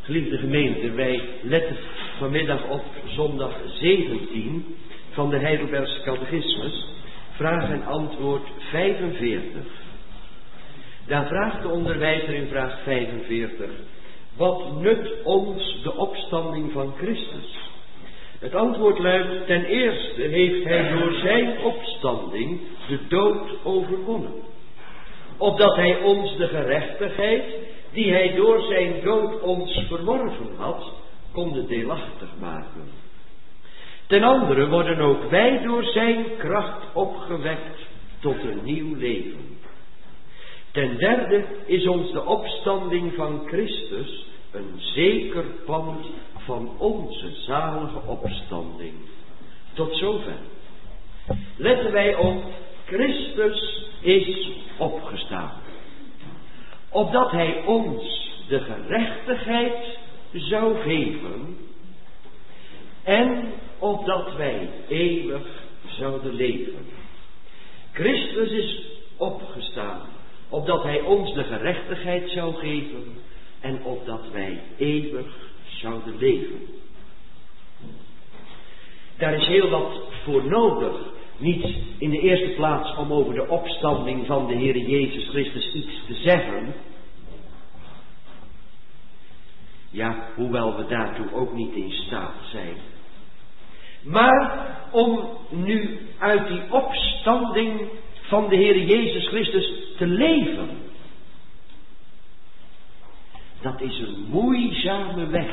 Geliefde gemeente, wij letten vanmiddag op zondag 17 van de Heidelbergse Catechismus, vraag en antwoord 45. Daar vraagt de onderwijzer in vraag 45, wat nut ons de opstanding van Christus? Het antwoord luidt, ten eerste heeft hij door zijn opstanding de dood overwonnen. Opdat hij ons de gerechtigheid, die hij door zijn dood ons verworven had, konde deelachtig maken. Ten andere worden ook wij door zijn kracht opgewekt tot een nieuw leven. Ten derde is ons de opstanding van Christus een zeker pand van onze zalige opstanding. Tot zover. Letten wij op, Christus is opgestaan. Opdat hij ons de gerechtigheid zou geven en opdat wij eeuwig zouden leven. Christus is opgestaan, opdat hij ons de gerechtigheid zou geven en opdat wij eeuwig zouden leven. Daar is heel wat voor nodig. Niet in de eerste plaats om over de opstanding van de Heer Jezus Christus iets te zeggen. Ja, hoewel we daartoe ook niet in staat zijn. Maar om nu uit die opstanding van de Heer Jezus Christus te leven. Dat is een moeizame weg.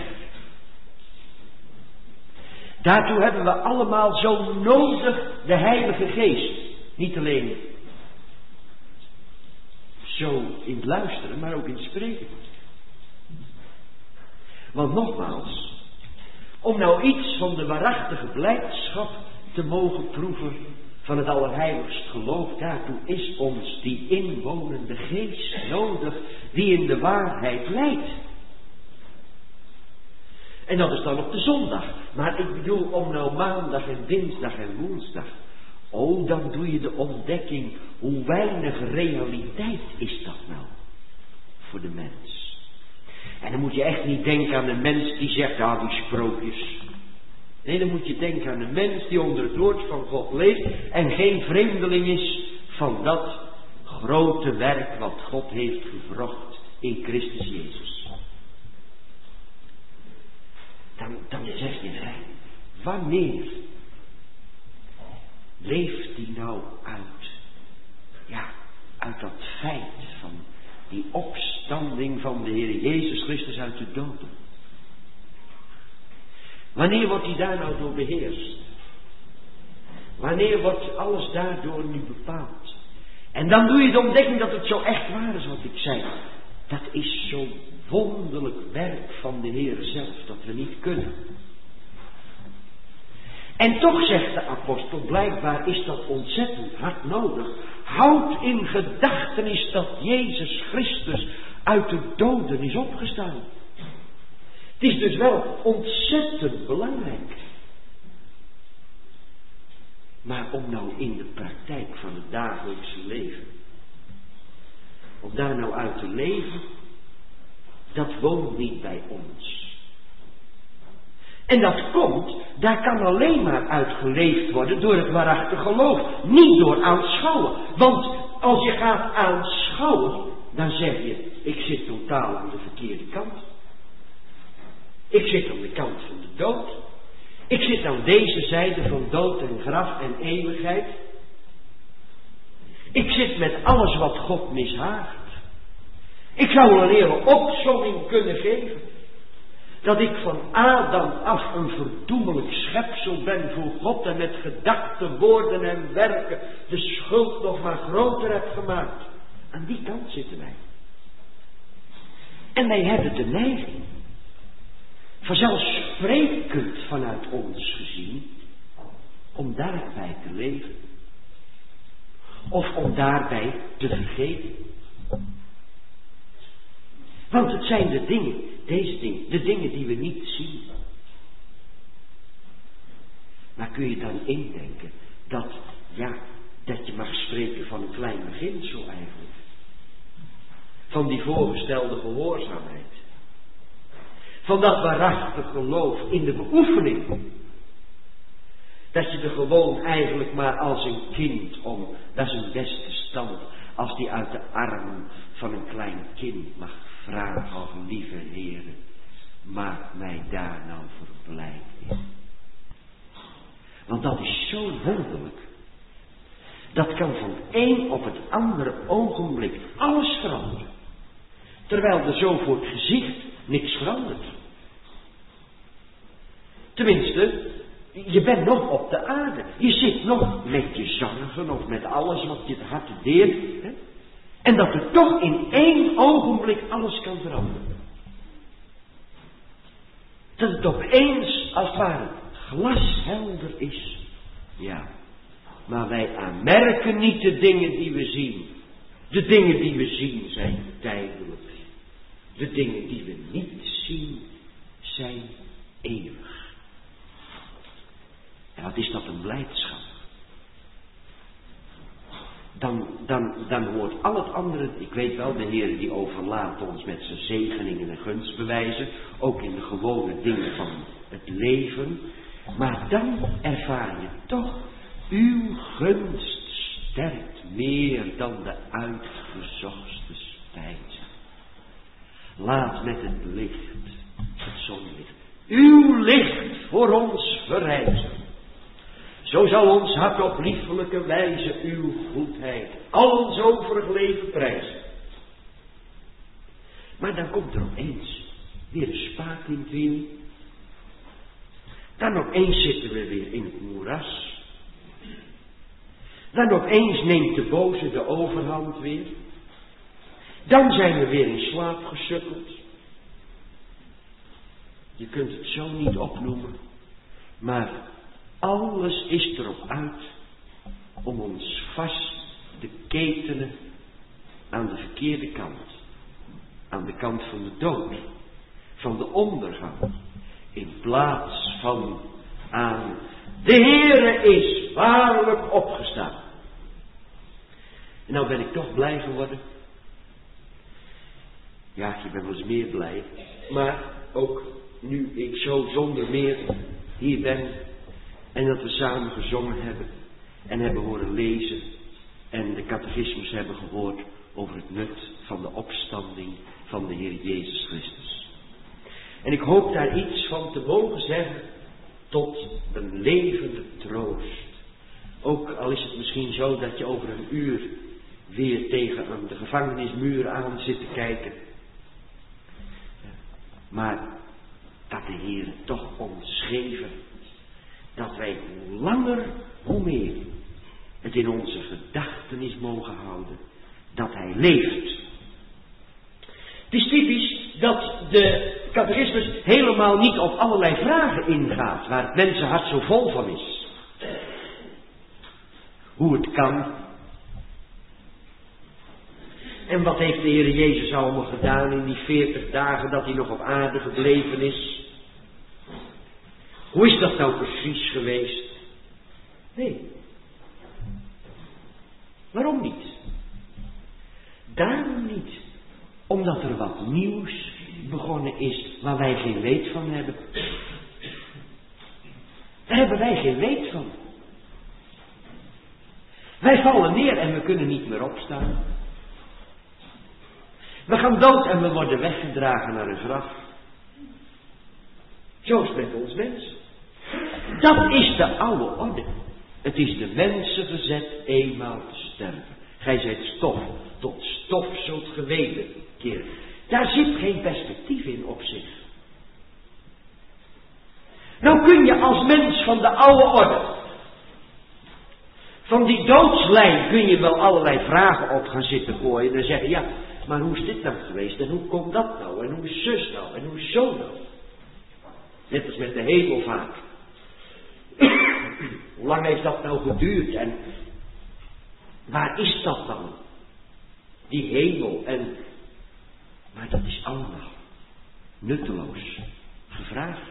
Daartoe hebben we allemaal zo nodig de Heilige Geest. Niet alleen zo in het luisteren, maar ook in het spreken. Want nogmaals, om nou iets van de waarachtige blijdschap te mogen proeven van het allerheiligst geloof, daartoe is ons die inwonende Geest nodig, die in de waarheid leidt. En dat is dan op de zondag. Maar ik bedoel om nou maandag en dinsdag en woensdag. Oh, dan doe je de ontdekking, hoe weinig realiteit is dat nou voor de mens. En dan moet je echt niet denken aan een mens die zegt, die sprookjes. Nee, dan moet je denken aan een mens die onder het woord van God leeft en geen vreemdeling is van dat grote werk wat God heeft gewrocht in Christus Jezus. Dan zeg je, wanneer leeft die nou uit? Ja, uit dat feit van die opstanding van de Heer Jezus Christus uit de doden. Wanneer wordt hij daar nou door beheerst? Wanneer wordt alles daardoor nu bepaald? En dan doe je de ontdekking dat het zo echt waar is wat ik zei. Dat is zo wonderlijk werk van de Heer zelf, dat we niet kunnen. En toch zegt de apostel, blijkbaar is dat ontzettend hard nodig. Houd in gedachtenis dat Jezus Christus uit de doden is opgestaan. Het is dus wel ontzettend belangrijk. Maar om nou in de praktijk van het dagelijkse leven, om daar nou uit te leven, dat woont niet bij ons. En dat komt, daar kan alleen maar uitgeleefd worden door het waarachtige geloof. Niet door aanschouwen. Want als je gaat aanschouwen, dan zeg je, ik zit totaal aan de verkeerde kant. Ik zit aan de kant van de dood. Ik zit aan deze zijde van dood en graf en eeuwigheid. Ik zit met alles wat God mishaagt. Ik zou een hele opsomming kunnen geven. Dat ik van Adam af een verdoemelijk schepsel ben voor God en met gedachten, woorden en werken de schuld nog maar groter heb gemaakt. Aan die kant zitten wij. En wij hebben de neiging, vanzelfsprekend vanuit ons gezien, om daarbij te leven. Of om daarbij te vergeten. Want het zijn de dingen, deze dingen, de dingen die we niet zien. Maar kun je dan indenken dat je mag spreken van een klein beginsel eigenlijk. Van die voorgestelde gehoorzaamheid. van dat waarachtig geloof in de beoefening. Dat je er gewoon eigenlijk maar als een kind om, dat is een beste stand, als die uit de armen van een klein kind mag vragen, oh lieve Heere, maak mij daar nou verblijd in. Want dat is zo wonderlijk. Dat kan van het een op het andere ogenblik alles veranderen. Terwijl er zo voor het gezicht niks verandert. Tenminste, je bent nog op de aarde. Je zit nog met je zorgen of met alles wat je het hart deert. Hè? En dat er toch in één ogenblik alles kan veranderen. Dat het opeens als het ware glashelder is. Ja, maar wij aanmerken niet de dingen die we zien. De dingen die we zien zijn tijdelijk. De dingen die we niet zien zijn eeuwig. En wat is dat een blijdschap. Dan hoort al het andere, ik weet wel, de Heer die overlaat ons met zijn zegeningen en gunstbewijzen, ook in de gewone dingen van het leven, maar dan ervaar je toch, uw gunst sterkt meer dan de uitgezochtste spijzen. Laat met het licht, het zonlicht, uw licht voor ons verrijzen. Zo zal ons hart op liefelijke wijze uw goedheid al ons overig leven prijzen. Maar dan komt er opeens weer een spaak in het wiel. Dan opeens zitten we weer in het moeras. Dan opeens neemt de boze de overhand weer. Dan zijn we weer in slaap gesukkeld. Je kunt het zo niet opnoemen, maar alles is erop uit om ons vast te ketenen aan de verkeerde kant. Aan de kant van de dood, van de ondergang. In plaats van aan de Heere is waarlijk opgestaan. En nou ben ik toch blij geworden. Ja, je bent wel eens meer blij. Maar ook nu ik zo zonder meer hier ben. En dat we samen gezongen hebben. En hebben horen lezen. En de catechismus hebben gehoord over het nut van de opstanding van de Heer Jezus Christus. En ik hoop daar iets van te mogen zeggen tot een levende troost. Ook al is het misschien zo dat je over een uur weer tegen aan de gevangenismuur aan zit te kijken. Maar dat de Heer toch ons geven dat wij hoe langer hoe meer het in onze gedachtenis mogen houden dat Hij leeft. Het is typisch dat de catechismus helemaal niet op allerlei vragen ingaat waar het mensenhart zo vol van is. Hoe het kan. En wat heeft de Heer Jezus allemaal gedaan in die 40 dagen dat Hij nog op aarde gebleven is? Hoe is dat nou precies geweest? Nee. Waarom niet? Daarom niet. Omdat er wat nieuws begonnen is waar wij geen weet van hebben. Daar hebben wij geen weet van. Wij vallen neer en we kunnen niet meer opstaan. We gaan dood en we worden weggedragen naar een graf. Zo is het met ons mens. Dat is de oude orde. Het is de mensen verzet eenmaal te sterven. Gij zijt stof, tot stof zult ge wederkeren. Daar zit geen perspectief in op zich. Nou kun je als mens van de oude orde, van die doodslijn kun je wel allerlei vragen op gaan zitten gooien. En dan zeggen, ja, maar hoe is dit nou geweest? En hoe komt dat nou? En hoe is zus nou? En hoe is zo nou? Net als met de hemelvaart. Hoe lang heeft dat nou geduurd? En waar is dat dan? Die hemel. En maar dat is allemaal nutteloos gevraagd.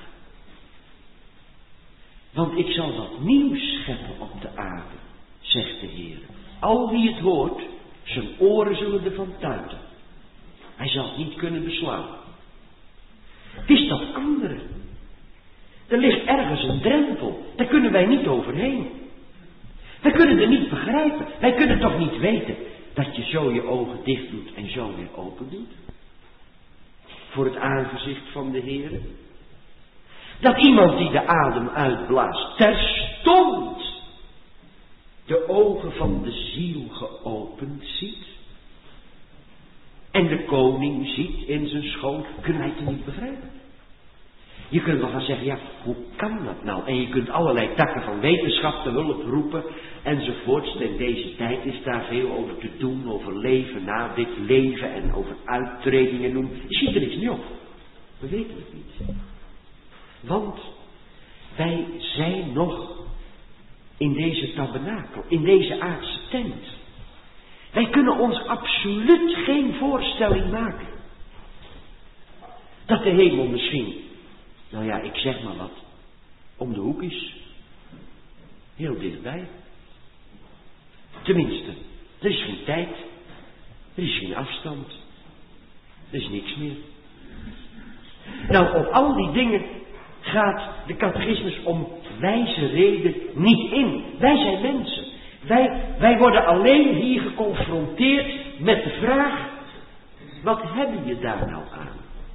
Want ik zal wat nieuws scheppen op de aarde, zegt de Heer. Al wie het hoort, zijn oren zullen ervan tuiten. Hij zal het niet kunnen beslaan. Het is dat andere. Er ligt ergens een drempel. Daar kunnen wij niet overheen. Wij kunnen het niet begrijpen. Wij kunnen toch niet weten dat je zo je ogen dicht doet en zo weer open doet. Voor het aangezicht van de Heer. Dat iemand die de adem uitblaast terstond de ogen van de ziel geopend ziet. En de koning ziet in zijn schoot. Kunnen wij het niet begrijpen? Je kunt wel gaan zeggen, ja, hoe kan dat nou? En je kunt allerlei takken van wetenschap te hulp roepen enzovoorts. In deze tijd is daar veel over te doen, over leven na dit leven en over uittredingen doen. Je ziet er niks niet op. We weten het niet. Want wij zijn nog in deze tabernakel, in deze aardse tent. Wij kunnen ons absoluut geen voorstelling maken dat de hemel misschien, nou ja, ik zeg maar wat, om de hoek is. Heel dichtbij. Tenminste, er is geen tijd, er is geen afstand, er is niks meer. Nou, op al die dingen gaat de catechismus om wijze reden niet in. Wij zijn mensen. Wij worden alleen hier geconfronteerd met de vraag, wat heb je daar nou aan?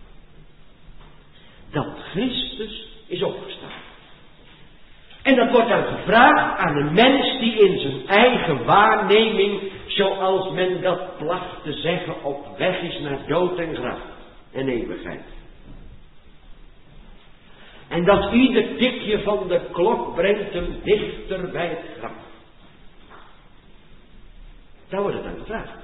Dat Christus is opgestaan. En dat wordt dan gevraagd aan een mens die in zijn eigen waarneming, zoals men dat placht te zeggen, op weg is naar dood en graf en eeuwigheid. En dat ieder tikje van de klok brengt hem dichter bij het graf. Daar wordt het aan gevraagd.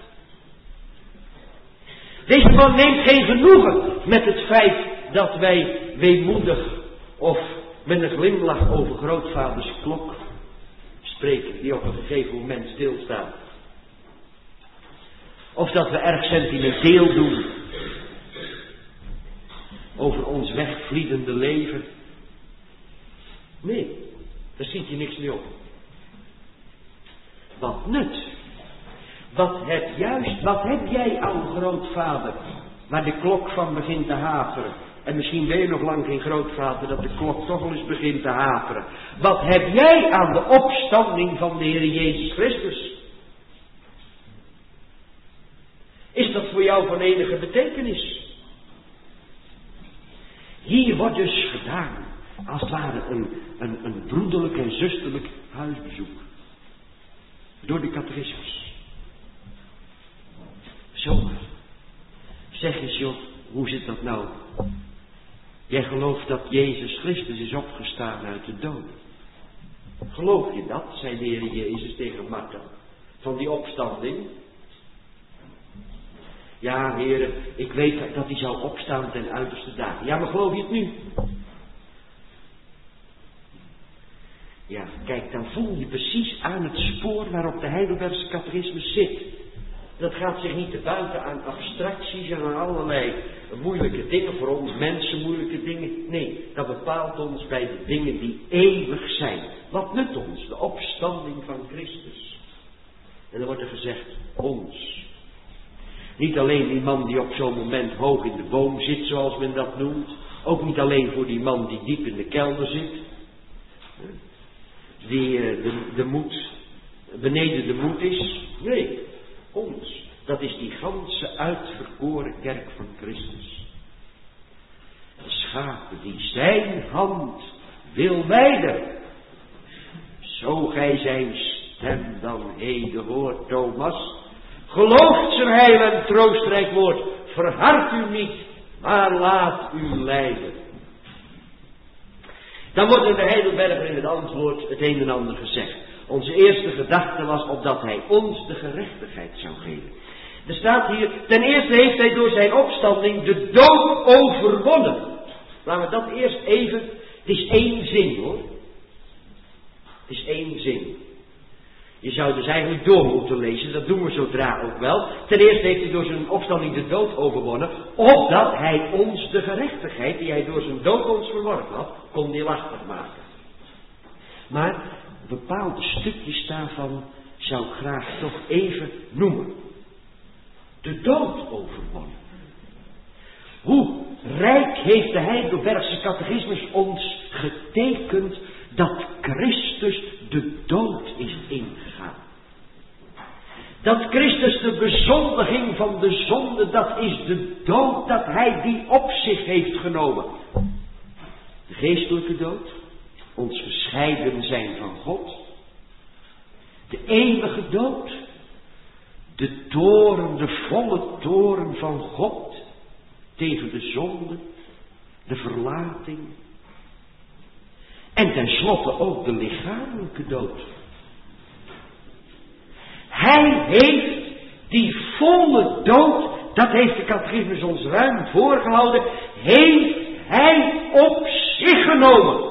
Deze man neemt geen genoegen met het feit dat wij weemoedig of met een glimlach over grootvaders klok spreken, die op een gegeven moment stilstaat. Of dat we erg sentimenteel doen over ons wegvliedende leven. Nee, daar ziet je niks mee op. Wat nut? Wat heb jij aan grootvader, waar de klok van begint te haperen? En misschien ben je nog lang geen grootvader, dat de klok toch wel eens begint te haperen. Wat heb jij aan de opstanding van de Heer Jezus Christus? Is dat voor jou van enige betekenis? Hier wordt dus gedaan, als het ware een broederlijk en zusterlijk huisbezoek. Door de catechismus. Zo, zeg eens joh, hoe zit dat nou? Jij gelooft dat Jezus Christus is opgestaan uit de dood. Geloof je dat, zei de Heer Jezus tegen Martha, van die opstanding? Ja, heren, ik weet dat hij zal opstaan ten uiterste dagen. Ja, maar geloof je het nu? Ja, kijk, dan voel je precies aan het spoor waarop de Heidelbergse catechismus zit. Dat gaat zich niet te buiten aan abstracties en aan allerlei moeilijke dingen, voor ons mensen moeilijke dingen. Nee, dat bepaalt ons bij de dingen die eeuwig zijn. Wat nut ons? De opstanding van Christus. En dan wordt er gezegd, ons. Niet alleen die man die op zo'n moment hoog in de boom zit, zoals men dat noemt. Ook niet alleen voor die man die diep in de kelder zit. Die de moed, beneden de moed is. Nee, ons. Dat is die ganse uitverkoren kerk van Christus. De schapen die zijn hand wil wijden. Zo gij zijn stem dan heden hoort, Thomas. Gelooft zijn heil en troostrijk woord. Verhard u niet, maar laat u leiden. Dan wordt in de Heidelberger in het antwoord het een en ander gezegd. Onze eerste gedachte was opdat hij ons de gerechtigheid zou geven. Er staat hier, ten eerste heeft hij door zijn opstanding de dood overwonnen. Laten we dat eerst even, het is één zin hoor. Het is één zin. Je zou dus eigenlijk door moeten lezen, dat doen we zodra ook wel. Ten eerste heeft hij door zijn opstanding de dood overwonnen, opdat hij ons de gerechtigheid die hij door zijn dood ons verworven had, kon deelachtig maken. Maar bepaalde stukjes daarvan zou ik graag toch even noemen. De dood overwonnen. Hoe rijk heeft de Heidelbergse catechismus ons getekend dat Christus de dood is ingegaan. Dat Christus de bezondiging van de zonde, dat is de dood dat hij die op zich heeft genomen. De geestelijke dood, ons gescheiden zijn van God. De eeuwige dood, de toorn, de volle toorn van God tegen de zonde, de verlating. En tenslotte ook de lichamelijke dood. Hij heeft die volle dood, dat heeft de catechismus ons ruim voorgehouden, heeft hij op zich genomen.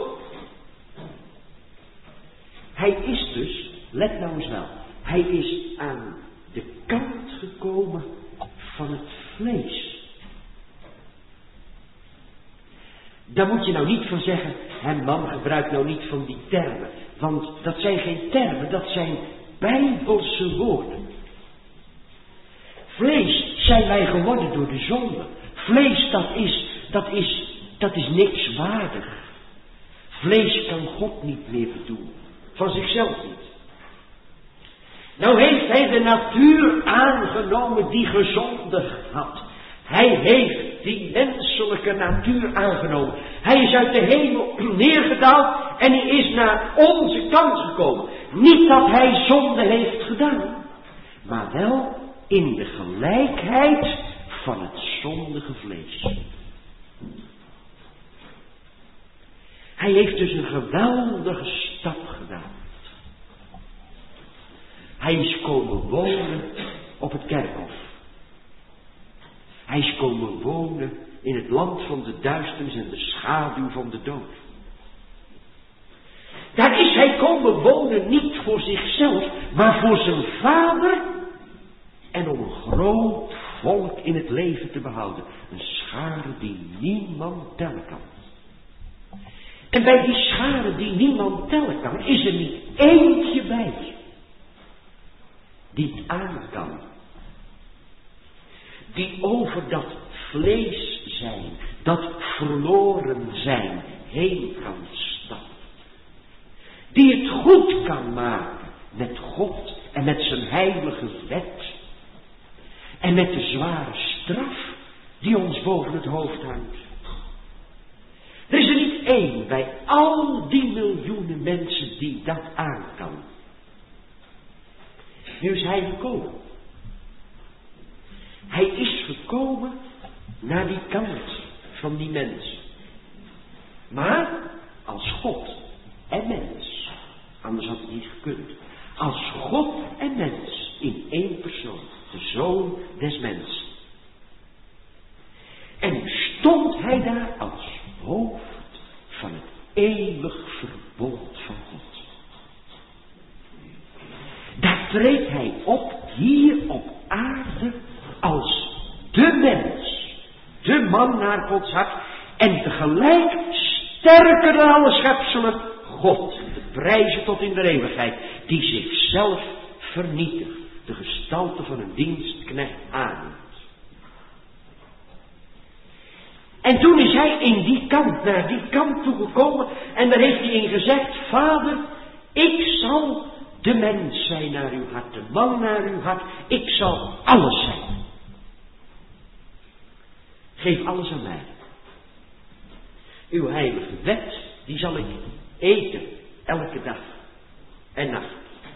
Hij is dus, let nou eens wel, hij is aan de kant gekomen van het vlees. Daar moet je nou niet van zeggen, man gebruikt nou niet van die termen. Want dat zijn geen termen, dat zijn Bijbelse woorden. Vlees zijn wij geworden door de zonde. Vlees, dat is niks waardig. Vlees kan God niet meer bedoelen. Van zichzelf niet. Nou heeft hij de natuur aangenomen die gezondigd had. Hij heeft die menselijke natuur aangenomen. Hij is uit de hemel neergedaald en hij is naar onze kant gekomen. Niet dat hij zonde heeft gedaan, maar wel in de gelijkheid van het zondige vlees. Hij heeft dus een geweldige stap gedaan. Hij is komen wonen op het kerkhof. Hij is komen wonen in het land van de duisternis en de schaduw van de dood. Daar is hij komen wonen niet voor zichzelf, maar voor zijn Vader en om een groot volk in het leven te behouden. Een schare die niemand tellen kan. En bij die schare die niemand tellen kan, is er niet eentje bij die het aan kan. Die over dat vlees zijn, dat verloren zijn, heen kan stappen. Die het goed kan maken met God en met zijn heilige wet. En met de zware straf die ons boven het hoofd hangt. Er is er niet één bij al die miljoenen mensen die dat aan kan. Nu is hij gekomen. Hij is gekomen naar die kant van die mens. Maar als God en mens. Anders had het niet gekund. Als God en mens in één persoon. De Zoon des Mensen. En nu stond hij daar als hoofd van het eeuwig verbond van God. Daar treedt hij op hier op aarde als de mens, de man naar Gods hart en tegelijk sterker dan alle schepselen God, de prijzen tot in de eeuwigheid, die zichzelf vernietigt, de gestalte van een dienstknecht aanneemt. En toen is hij in die kant, naar die kant toegekomen en daar heeft hij in gezegd, Vader, ik zal de mens zijn naar uw hart, de man naar uw hart, ik zal alles zijn. Geef alles aan mij. Uw heilige wet, die zal ik eten, elke dag en nacht.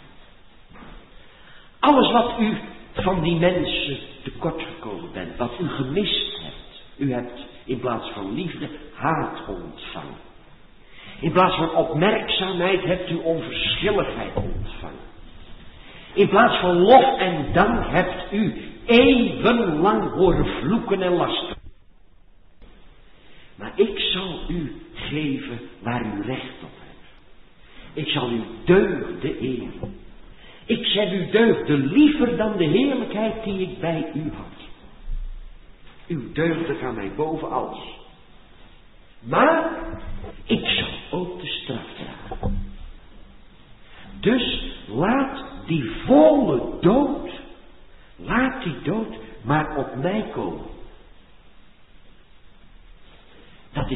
Alles wat u van die mensen tekort gekomen bent, wat u gemist hebt. U hebt in plaats van liefde haat ontvangen. In plaats van opmerkzaamheid hebt u onverschilligheid ontvangen. In plaats van lof en dank hebt u eeuwenlang horen vloeken en lasten. Maar ik zal u geven waar u recht op hebt. Ik zal uw deugden eren. Ik zet uw deugden liever dan de heerlijkheid die ik bij u had. Uw deugden gaan mij boven alles. Maar ik zal ook de straf dragen. Dus laat die volle dood, laat die dood maar op mij komen.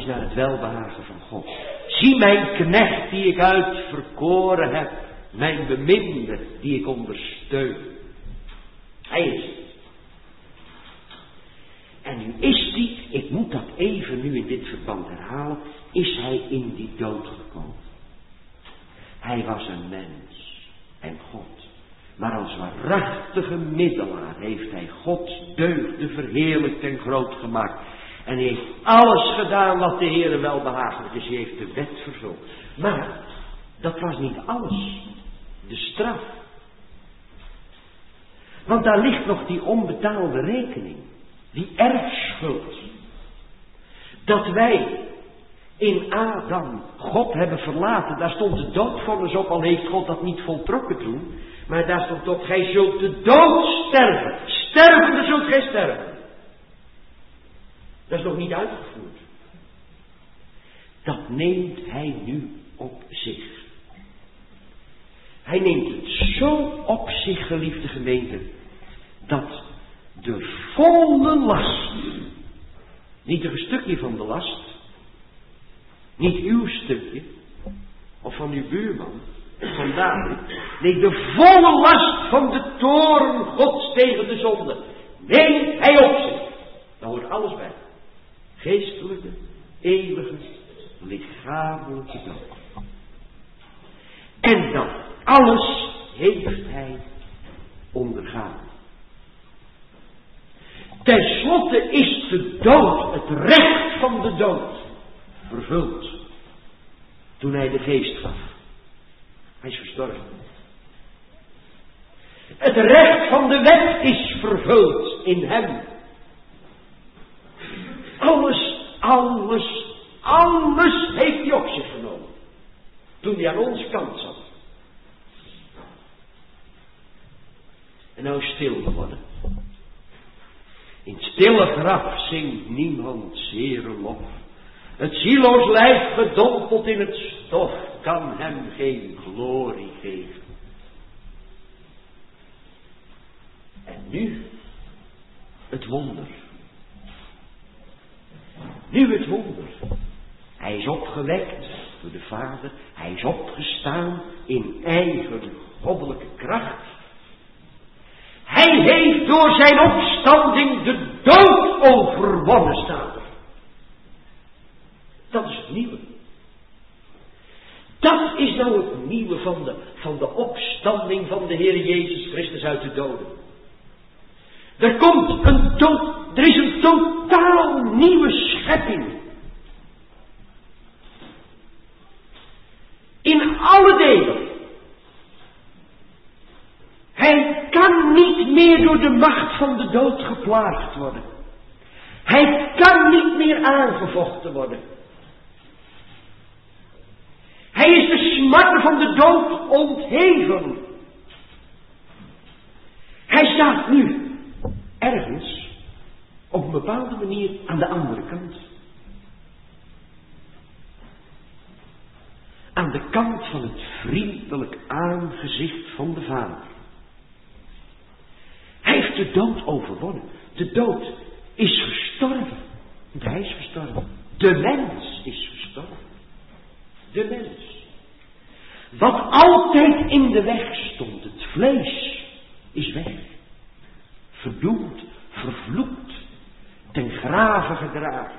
is naar het welbehagen van God. Zie mijn knecht die ik uitverkoren heb. Mijn beminde die ik ondersteun. Hij is het. En nu is die, ik moet dat even nu in dit verband herhalen, is hij in die dood gekomen. Hij was een mens en God. Maar als waarachtige middelaar heeft hij Gods deugden verheerlijkt en groot gemaakt. En hij heeft alles gedaan wat de Heere welbehagelijk is. Hij heeft de wet vervuld. Maar dat was niet alles. De straf. Want daar ligt nog die onbetaalde rekening. Die erfschuld. Dat wij in Adam God hebben verlaten. Daar stond de doodvonnis op, al heeft God dat niet voltrokken toen. Maar daar stond op, gij zult de dood sterven. Stervende zult gij sterven. Dat is nog niet uitgevoerd. Dat neemt hij nu op zich. Hij neemt het zo op zich, geliefde gemeente, dat de volle last, niet een stukje van de last, niet uw stukje, of van uw buurman, van David, nee, de volle last van de toorn Gods tegen de zonde, neemt hij op zich. Daar hoort alles bij. Geestelijke, eeuwige, lichamelijke dood. En dat alles heeft hij ondergaan. Ten slotte is de dood, het recht van de dood, vervuld. Toen hij de geest gaf. Hij is gestorven. Het recht van de wet is vervuld in hem. Alles heeft hij op zich genomen. Toen hij aan onze kant zat. En nou is stil geworden. In het stille graf zingt niemand zere lof. Het zieloos lijf gedompeld in het stof kan hem geen glorie geven. En nu het wonder. Nu het wonder. Hij is opgewekt door de Vader. Hij is opgestaan in eigen goddelijke kracht. Hij heeft door zijn opstanding de dood overwonnen, staat er. Dat is het nieuwe. Dat is nou het nieuwe van de opstanding van de Heer Jezus Christus uit de doden. Er is een totaal nieuwe schepping. In alle delen. Hij kan niet meer door de macht van de dood geplaagd worden. Hij kan niet meer aangevochten worden. Hij is de smarten van de dood ontheven. Hij staat nu ergens op een bepaalde manier aan de andere kant. Aan de kant van het vriendelijk aangezicht van de Vader. Hij heeft de dood overwonnen. De dood is gestorven. Want hij is gestorven. De mens is gestorven. De mens. Wat altijd in de weg stond, het vlees, is weg. Verdoemd, vervloekt, ten grave gedragen.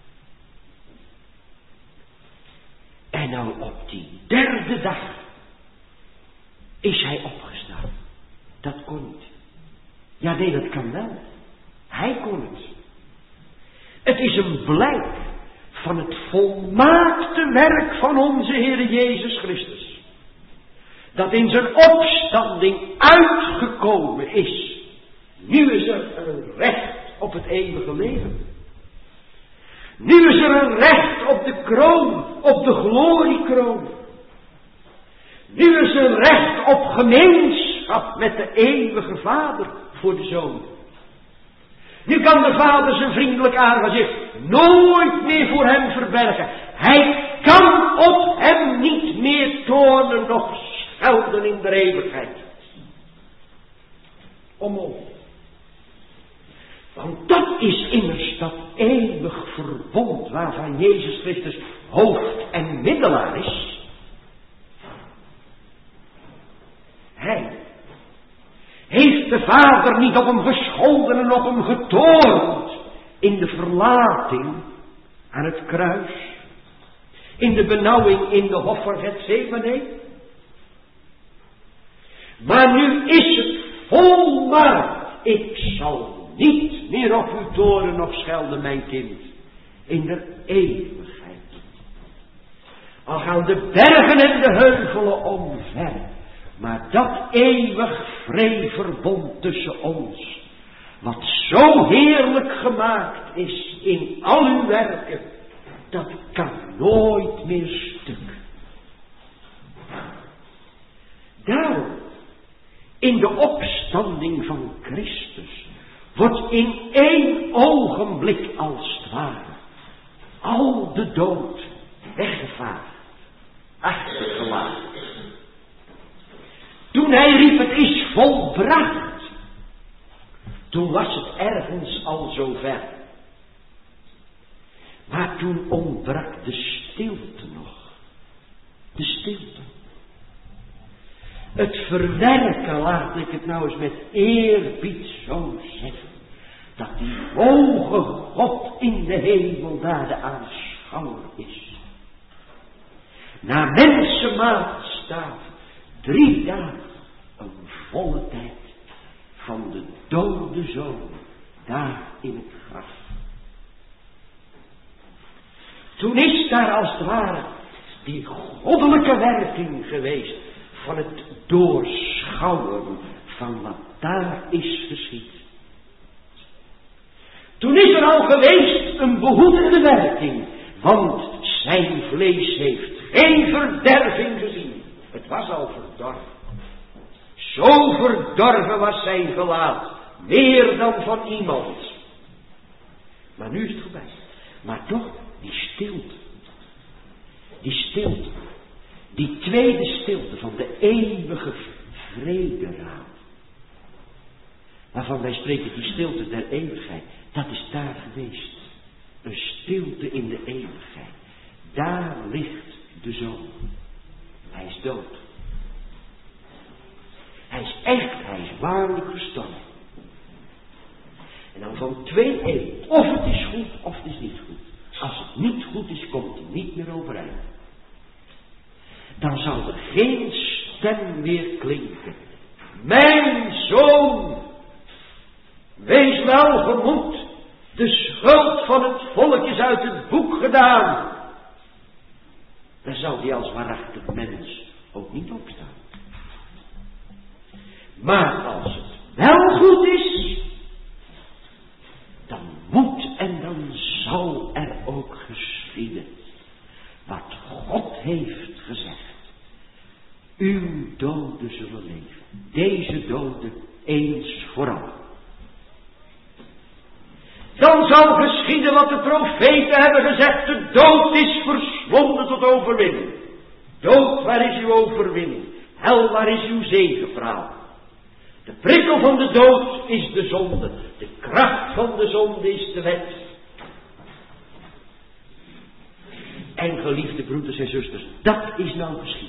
En nou op die derde dag is hij opgestaan. Dat kon niet. Ja, nee, dat kan wel. Hij kon het. Het is een blijk van het volmaakte werk van onze Heer Jezus Christus. Dat in zijn opstanding uitgekomen is. Nu is er een recht op het eeuwige leven. Nu is er een recht op de kroon, op de gloriekroon. Nu is er recht op gemeenschap met de eeuwige Vader voor de Zoon. Nu kan de Vader zijn vriendelijk aangezicht nooit meer voor hem verbergen. Hij kan op hem niet meer toornen noch schelden in de eeuwigheid. Onmogelijk. Want dat is immers dat eeuwig verbond waarvan Jezus Christus hoofd en middelaar is. Hij heeft de Vader niet op hem gescholden en op hem getoornd in de verlating aan het kruis, in de benauwing in de hof van Getsemane. Maar nu is het volmaakt. Ik zal niet meer op u toren of schelden, mijn kind, in de eeuwigheid. Al gaan de bergen en de heuvelen omver, maar dat eeuwig vreeverbond tussen ons, wat zo heerlijk gemaakt is in al uw werken, dat kan nooit meer stuk. Daarom, in de opstanding van Christus, wordt in één ogenblik als het ware al de dood weggevaagd, achtergelaten. Toen hij riep, het is volbracht, toen was het ergens al zo ver. Maar toen ontbrak de stilte nog. De stilte. Het verwerken, laat ik het nou eens met eerbied zo zeggen, dat die hoge God in de hemel daar de aanschouwer is. Na mensenmaatstaaf 3 dagen, een volle tijd, van de dode zoon daar in het graf. Toen is daar als het ware die goddelijke werking geweest van het doorschouwen van wat daar is geschied. Toen is er al geweest een behoedende werking, want zijn vlees heeft geen verderving gezien. Het was al verdorven. Zo verdorven was zijn gelaat, meer dan van iemand. Maar nu is het voorbij. Maar toch, die stilte. Die stilte. Die tweede stilte van de eeuwige vrederaad. Waarvan wij spreken, die stilte der eeuwigheid. Dat is daar geweest. Een stilte in de eeuwigheid. Daar ligt de zoon. Hij is dood. Hij is echt, hij is waarlijk gestorven. En dan van 2 eeuwen. Of het is goed, of het is niet goed. Als het niet goed is, komt hij niet meer overeind. Dan zal er geen stem meer klinken. Mijn zoon, wees welgemoed. De schuld van het volk is uit het boek gedaan. Dan zal hij als waarachtig mens ook niet opstaan. Maar als het wel goed is, dan moet en dan zal er ook geschieden wat God heeft gezegd. Uw doden zullen leven. Deze doden eens vooral. Dan zal geschieden wat de profeten hebben gezegd. De dood is verslonden tot overwinning. Dood, waar is uw overwinning? Hel, waar is uw zegepraal? De prikkel van de dood is de zonde. De kracht van de zonde is de wet. En geliefde broeders en zusters, dat is nou geschied.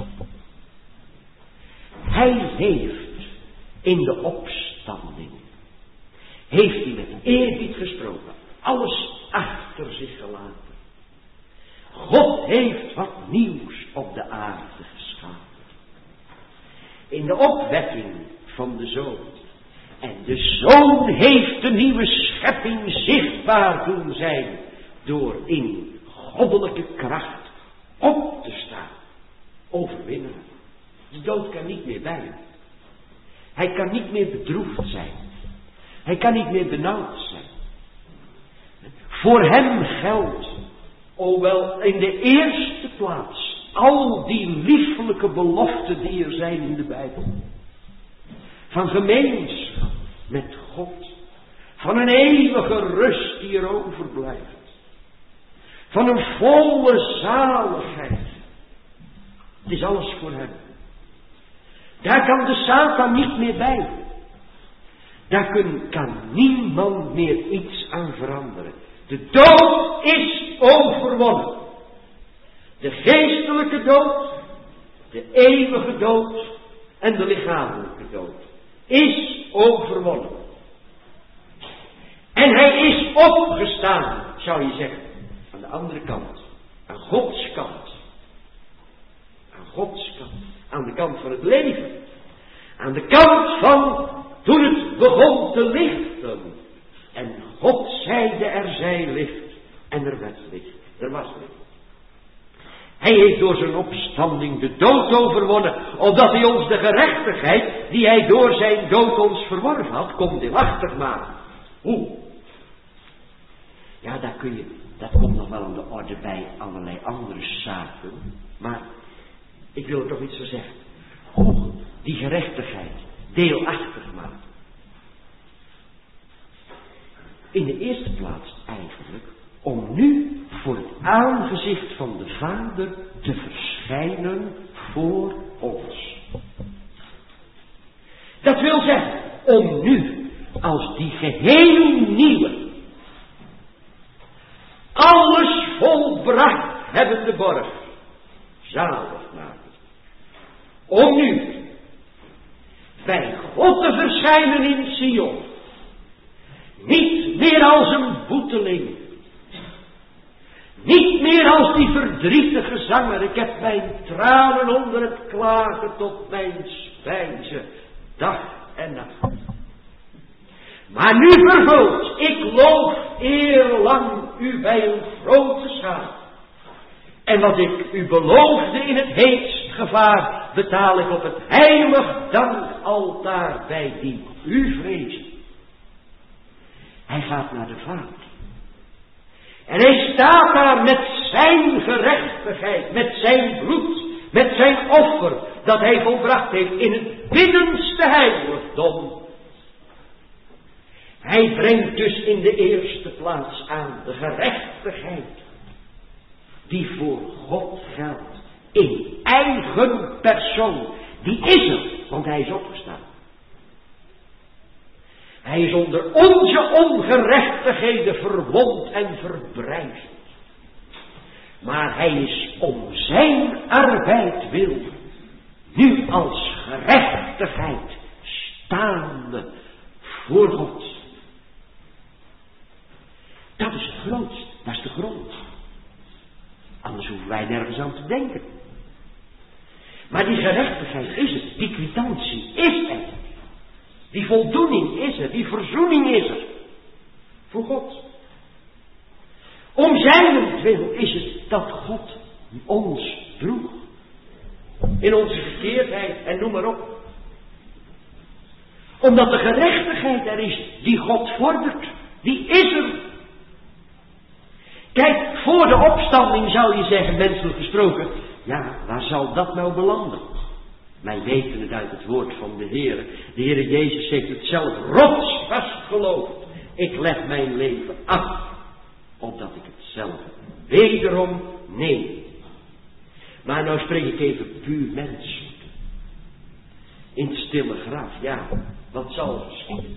Hij heeft in de opstanding, heeft hij met eerbied gesproken, alles achter zich gelaten. God heeft wat nieuws op de aarde geschapen. In de opwekking van de Zoon. En de Zoon heeft de nieuwe schepping zichtbaar doen zijn, door in goddelijke kracht op te staan. Overwinnen. De dood kan niet meer bij hem. Hij kan niet meer bedroefd zijn. Hij kan niet meer benauwd zijn. Voor hem geldt, hoewel in de eerste plaats, al die liefelijke beloften die er zijn in de Bijbel. Van gemeenschap met God. Van een eeuwige rust die er overblijft. Van een volle zaligheid. Het is alles voor hem. Daar kan de Satan niet meer bij. Daar kan niemand meer iets aan veranderen. De dood is overwonnen. De geestelijke dood, de eeuwige dood en de lichamelijke dood is overwonnen. En hij is opgestaan, zou je zeggen. Aan de andere kant, aan Gods kant. Aan Gods kant, aan de kant van het leven. Aan de kant van toen het begon te lichten. En God zeide er zij licht. En er werd licht. Er was licht. Hij heeft door zijn opstanding de dood overwonnen. Opdat hij ons de gerechtigheid die hij door zijn dood ons verworven had, kon deelachtig maken. Hoe? Ja, dat komt nog wel aan de orde bij allerlei andere zaken. Maar ik wil er toch iets voor zeggen. Hoe die gerechtigheid deelachtig maken. In de eerste plaats eigenlijk om nu voor het aangezicht van de Vader te verschijnen voor ons. Dat wil zeggen, om nu als die geheel nieuwe, alles volbracht hebbende borg, zalig maken. Om nu bij God te verschijnen in Sion. Niet meer als een boeteling. Niet meer als die verdrietige zanger. Ik heb mijn tranen onder het klagen tot mijn spijze. Dag en nacht. Maar nu vervuld. Ik loof eerlang u bij een grote schaar. En wat ik u beloofde in het heetst gevaar, betaal ik op het heilig dankaltaar bij die u vreest. Hij gaat naar de Vader. En hij staat daar met zijn gerechtigheid, met zijn bloed, met zijn offer dat hij volbracht heeft in het binnenste heiligdom. Hij brengt dus in de eerste plaats aan de gerechtigheid die voor God geldt in eigen persoon. Die is er, want hij is opgestaan. Hij is onder onze ongerechtigheden verwond en verbrijzeld. Maar hij is om zijn arbeid wil nu als gerechtigheid staande voor God. Dat is het grootste, dat is de grond. Anders hoeven wij nergens aan te denken. Maar die gerechtigheid is het, die kwitantie is er. Die voldoening is er, die verzoening is er. Voor God. Om zijnentwil is het dat God ons droeg. In onze verkeerdheid en noem maar op. Omdat de gerechtigheid er is die God vordert. Die is er. Kijk, voor de opstanding zou je zeggen, menselijk gesproken, ja, waar zal dat nou belanden? Wij weten het uit het woord van de Heer. De Heer Jezus heeft het zelf rotsvast geloofd. Ik leg mijn leven af, opdat ik het zelf wederom neem. Maar nou spreek ik even puur menselijk. In het stille graf, ja, wat zal er geschieden?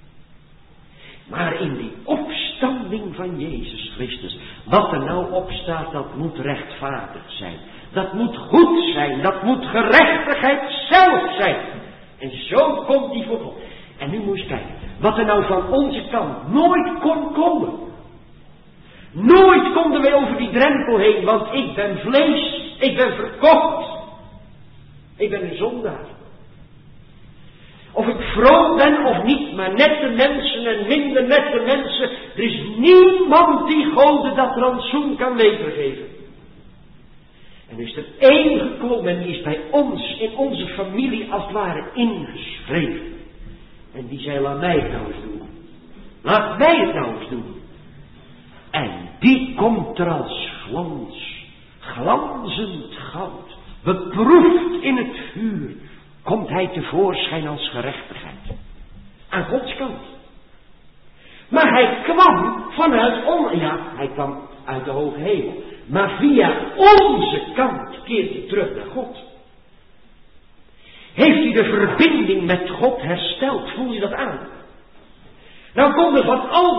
Maar in die opstanding van Jezus Christus, wat er nou opstaat, dat moet rechtvaardig zijn. Dat moet goed zijn, dat moet gerechtigheid zelf zijn. En zo komt die voor God. En nu moet je eens kijken, wat er nou van onze kant nooit kon komen. Nooit konden wij over die drempel heen, want ik ben vlees, ik ben verkocht. Ik ben een zondaar. Of ik vroom ben of niet, maar nette mensen en minder nette mensen. Er is niemand die Gode dat rantsoen kan wedergeven. En is er één gekomen en die is bij ons, in onze familie als het ware ingeschreven. En die zei, laat mij het nou eens doen. Laat mij het nou eens doen. En die komt er als glanzend goud, beproefd in het vuur, komt hij tevoorschijn als gerechtigheid. Aan Gods kant. Maar hij kwam vanuit hij kwam uit de hoge hemel. Maar via onze kant keert hij terug naar God. Heeft hij de verbinding met God hersteld? Voel je dat aan? Nou komt er van al die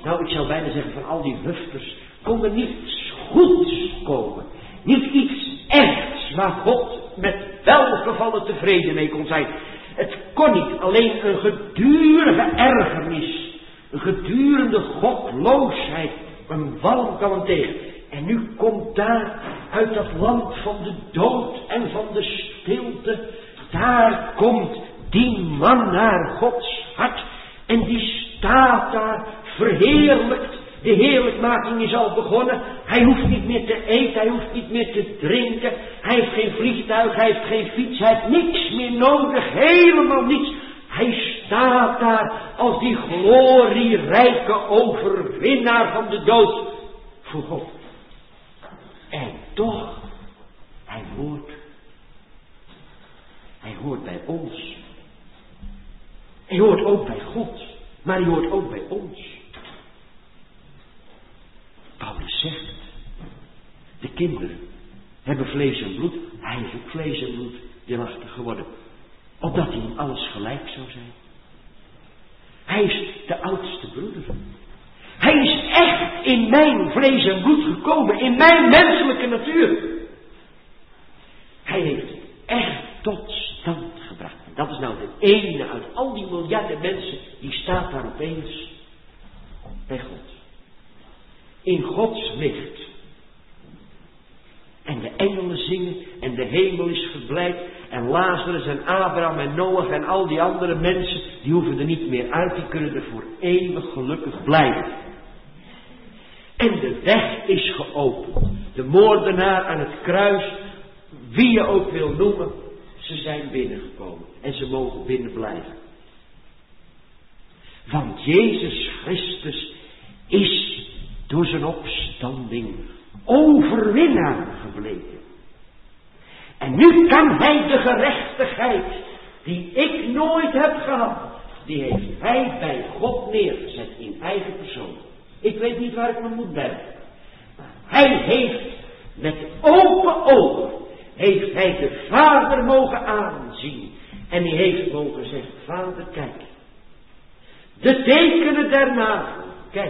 nou ik zou bijna zeggen van al die hufters, kon er niets goeds komen. Niet iets echts waar God met welgevallen tevreden mee kon zijn. Het kon niet, alleen een gedurige ergernis, een gedurende godloosheid, een walm kwam hem tegen. En nu komt daar uit dat land van de dood en van de stilte, daar komt die man naar Gods hart en die staat daar verheerlijkt. De heerlijkmaking is al begonnen. Hij hoeft niet meer te eten, hij hoeft niet meer te drinken. Hij heeft geen vliegtuig, hij heeft geen fiets, hij heeft niks meer nodig, helemaal niets. Hij staat daar als die glorierijke overwinnaar van de dood voor God. En toch, hij hoort bij ons. Hij hoort ook bij God, maar hij hoort ook bij ons. Paulus zegt, de kinderen hebben vlees en bloed, hij is ook vlees en bloed deelachtig geworden, opdat hij in alles gelijk zou zijn. Hij is de oudste broeder. Hij is echt in mijn vlees en bloed gekomen, in mijn menselijke natuur. Hij heeft het echt tot stand gebracht. En dat is nou de ene uit al die miljarden mensen, die staat daar opeens bij God. In Gods licht. En de engelen zingen en de hemel is verblijd. En Lazarus en Abraham en Noach en al die andere mensen, die hoeven er niet meer uit. Die kunnen er voor eeuwig gelukkig blijven. En de weg is geopend. De moordenaar aan het kruis, wie je ook wil noemen, ze zijn binnengekomen. En ze mogen binnen blijven. Want Jezus Christus is door zijn opstanding overwinnaar gebleken. En nu kan hij de gerechtigheid die ik nooit heb gehad, die heeft hij bij God neergezet in eigen persoon. Ik weet niet waar ik me moet bergen. Maar hij heeft met open ogen, heeft hij de Vader mogen aanzien. En hij heeft mogen zeggen, Vader kijk. De tekenen der nagel, kijk.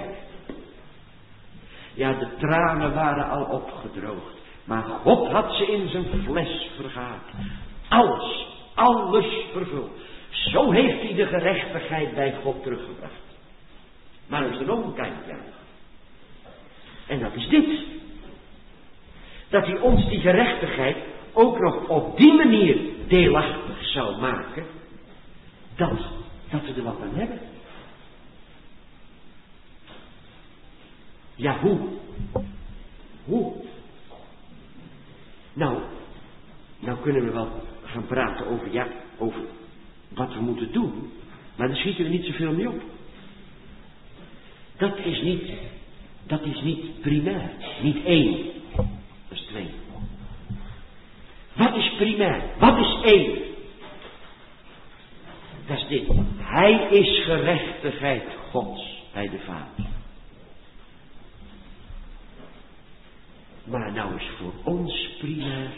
Ja, de tranen waren al opgedroogd. Maar God had ze in zijn fles vergaat. Alles vervuld. Zo heeft hij de gerechtigheid bij God teruggebracht. Maar er is er nog een kantje aan. En dat is dit. Dat hij ons die gerechtigheid ook nog op die manier deelachtig zou maken. Dat we er wat aan hebben. Ja, hoe? Nou kunnen we wel gaan praten over wat we moeten doen. Maar daar schieten we niet zoveel mee op. Dat is niet primair. Niet 1. Dat is 2. Wat is primair? Wat is 1? Dat is dit. Hij is gerechtigheid Gods bij de Vader. Maar nou is voor ons primair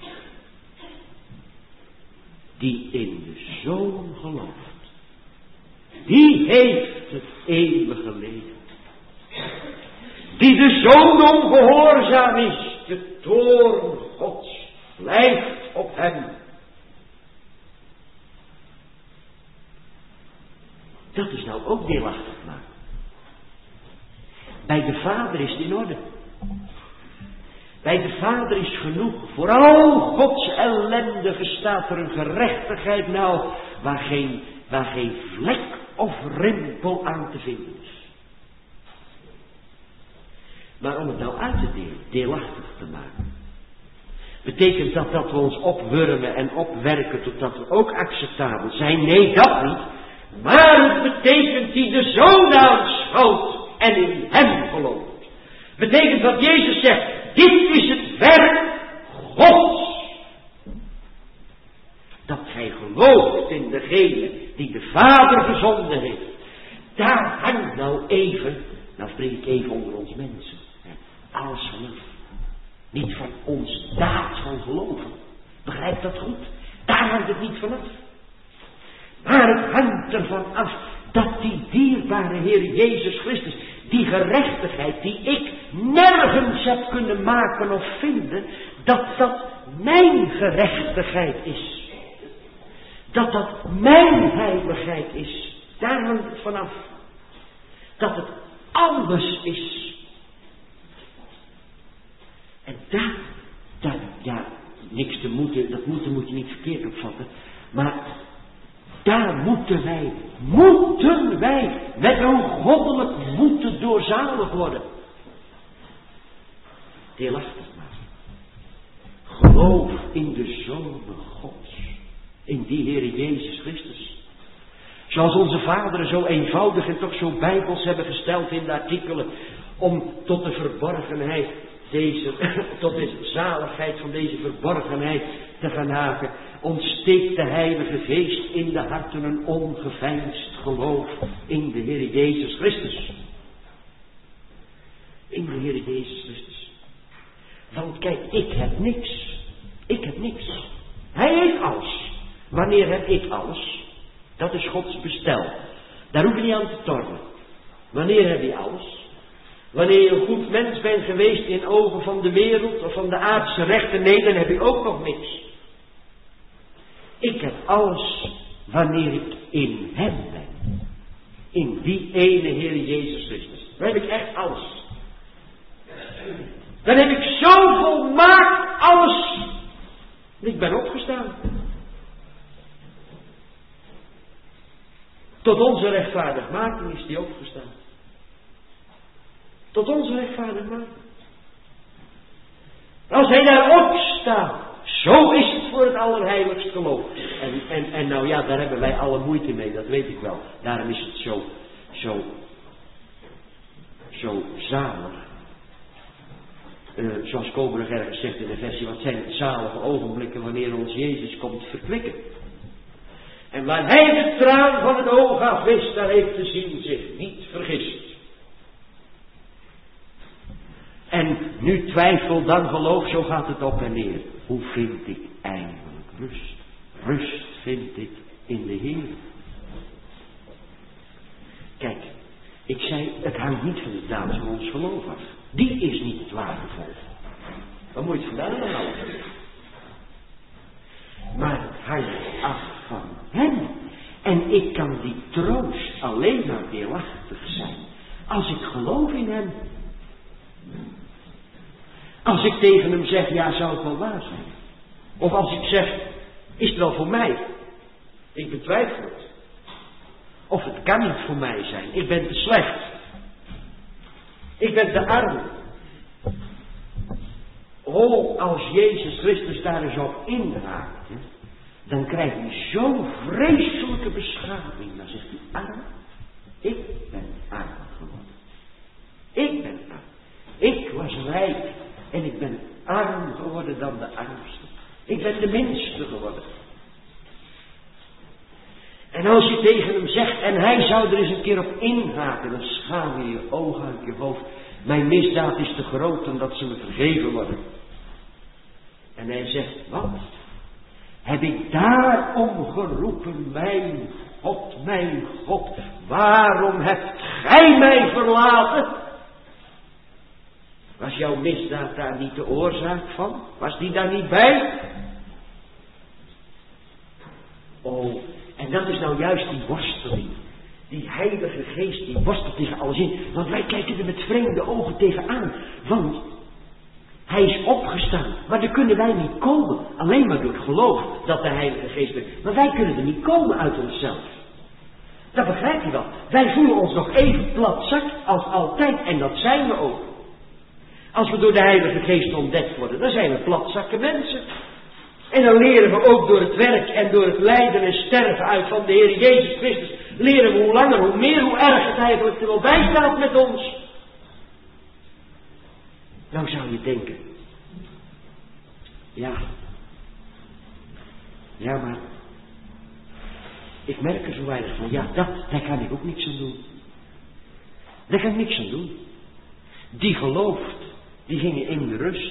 die in de Zoon gelooft. Die heeft het eeuwige leven. Die de Zoon ongehoorzaam is. De toorn Gods blijft op hem. Dat is nou ook deelachtig maken. Bij de Vader is het in orde. Bij de Vader is genoeg. Voor al Gods ellendige staat er een gerechtigheid nou waar geen vlek of rimpel aan te vinden is. Maar om het nou uit te delen, deelachtig te maken. Betekent dat we ons opwurmen en opwerken totdat we ook acceptabel zijn? Nee, dat niet. Maar het betekent die de Zoon aanschouwt en in hem gelooft. Betekent wat Jezus zegt. Dit is het werk Gods. Dat gij gelooft in degene die de Vader gezonden heeft. Daar hangt nou even, nou spreek ik even onder ons mensen. Alles vanaf. Niet van ons daad van geloven. Begrijp dat goed? Daar hangt het niet vanaf. Maar het hangt ervan af dat die dierbare Heer Jezus Christus, die gerechtigheid die ik nergens heb kunnen maken of vinden, dat mijn gerechtigheid is. Dat mijn heiligheid is. Daar hangt het vanaf. Dat het alles is. En daar, niks te moeten, dat moet je niet verkeerd opvatten. Maar daar moeten wij met een goddelijk moeten doorzalig worden. Deelachtig maar. Geloof in de Zoon Gods. In die Heer Jezus Christus. Zoals onze vaderen zo eenvoudig en toch zo bijbels hebben gesteld in de artikelen. Om tot de verborgenheid tot de zaligheid van deze verborgenheid te gaan haken. Ontsteekt de Heilige Geest in de harten een ongeveinsd geloof in de Heer Jezus Christus. In de Heer Jezus Christus. Want kijk, ik heb niks. Ik heb niks. Hij heeft alles. Wanneer heb ik alles? Dat is Gods bestel. Daar hoef je niet aan te tornen. Wanneer heb je alles? Wanneer je een goed mens bent geweest in ogen van de wereld of van de aardse rechten, nee, dan heb je ook nog niks. Ik heb alles wanneer ik in hem ben. In die ene Heer Jezus Christus. Dan heb ik echt alles. Dan heb ik zo volmaakt alles. Ik ben opgestaan. Tot onze rechtvaardigmaking is die opgestaan. Tot onze rechtvaardigmaking. Als hij daarop staat, zo is het voor het allerheiligst geloof. En nou ja, daar hebben wij alle moeite mee, dat weet ik wel. Daarom is het zo zalig. Zoals Koberg ergens zegt in de versie, wat zijn het zalige ogenblikken wanneer ons Jezus komt verkwikken. En waar hij de traan van het oog afwist, daar heeft de ziel zich niet vergist. En nu twijfel, dan geloof, zo gaat het op en neer. Hoe vind ik eindelijk rust? Rust vind ik in de Heer. Kijk, ik zei, het hangt niet van de daad van ons geloof af. Die is niet het waardevol. Waar moet je het vandaan halen? Maar het hangt af van hem. En ik kan die troost alleen maar deelachtig zijn als ik geloof in hem. Als ik tegen hem zeg, ja, zou het wel waar zijn? Of als ik zeg, is het wel voor mij? Ik betwijfel het. Of het kan niet voor mij zijn. Ik ben te slecht. Ik ben te arm. Oh, als Jezus Christus daar eens op inhaakt, dan krijg je zo'n vreselijke beschaming. Dan zegt hij, arm, ik ben arm geworden. Ik ben arm. Ik was rijk en ik ben arm geworden dan de armste. Ik ben de minste geworden. En als je tegen hem zegt, en hij zou er eens een keer op inhaken, dan schaam je je ogen uit je hoofd. Mijn misdaad is te groot dan dat ze me vergeven worden. En hij zegt, wat? Heb ik daarom geroepen, mijn God, waarom hebt gij mij verlaten? Was jouw misdaad daar niet de oorzaak van? Was die daar niet bij? Oh, en dat is nou juist die worsteling. Die Heilige Geest, die worstelt tegen alles in. Want wij kijken er met vreemde ogen tegenaan. Want hij is opgestaan. Maar daar kunnen wij niet komen. Alleen maar door het geloof dat de Heilige Geest bent. Maar wij kunnen er niet komen uit onszelf. Dat begrijp je wel. Wij voelen ons nog even platzak als altijd. En dat zijn we ook. Als we door de Heilige Geest ontdekt worden, dan zijn we platzakke mensen. En dan leren we ook door het werk en door het lijden en sterven uit van de Heer Jezus Christus. Leren we hoe langer, hoe meer, hoe erg het eigenlijk er wel bij staat met ons. Nou zou je denken. Ja maar. Ik merk er zo weinig van. Ja, daar kan ik ook niks aan doen. Daar kan ik niks aan doen. Die gelooft. Die gingen in de rust.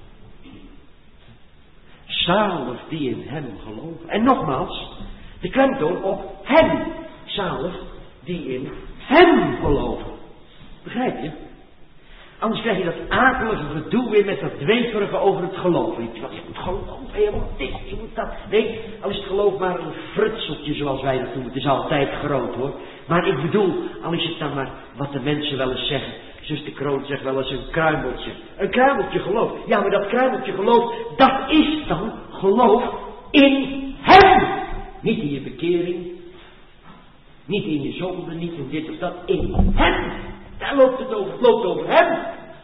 Zalig die in hem geloven. En nogmaals, de klemtoon op hem. Zalig die in hem geloven. Begrijp je? Anders krijg je dat akelige gedoe weer met dat dweperige over het geloof. Je moet geloof, je moet dit, je moet dat. Nee, al is het geloof maar een frutseltje zoals wij dat doen. Het is altijd groot hoor. Maar ik bedoel, al is het dan maar wat de mensen wel eens zeggen. Zuster Kroon zegt wel eens een kruimeltje. Een kruimeltje geloof. Ja, maar dat kruimeltje geloof, dat is dan geloof in hem. Niet in je bekering. Niet in je zonde, niet in dit of dat. In hem. Daar loopt het over. Het loopt over hem.